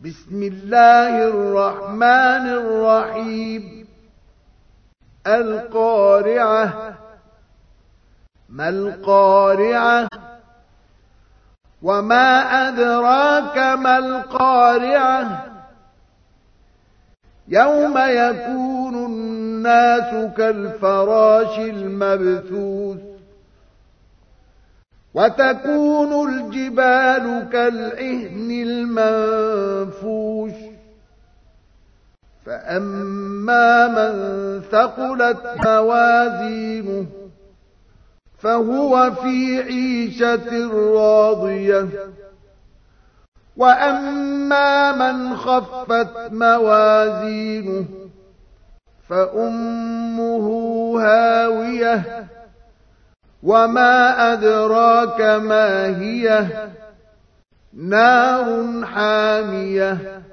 بسم الله الرحمن الرحيم. القارعة. ما القارعة؟ وما أدراك ما القارعة؟ يوم يكون الناس كالفراش المبثوث وتكون الجبال كالعهن المنفوش فأما من ثقلت موازينه فهو في عيشة راضية وأما من خفت موازينه فأمه هاوية وما أدراك ما هي نار حامية